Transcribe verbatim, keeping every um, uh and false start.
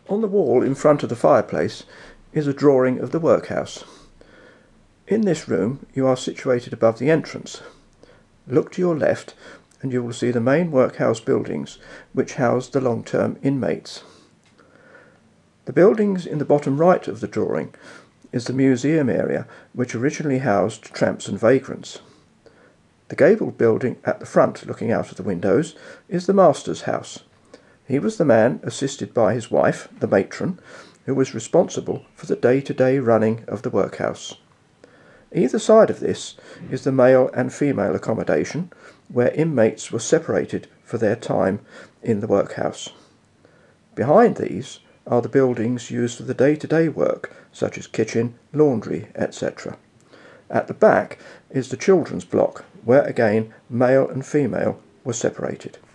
On the wall in front of the fireplace is a drawing of the workhouse. In this room you are situated above the entrance. Look to your left and you will see the main workhouse buildings which house the long-term inmates. The buildings in the bottom right of the drawing is the museum area which originally housed tramps and vagrants. The gabled building at the front looking out of the windows is the master's house. He was the man, assisted by his wife, the matron, who was responsible for the day-to-day running of the workhouse. Either side of this is the male and female accommodation, where inmates were separated for their time in the workhouse. Behind these are the buildings used for the day-to-day work, such as kitchen, laundry, et cetera. At the back is the children's block, where again male and female were separated.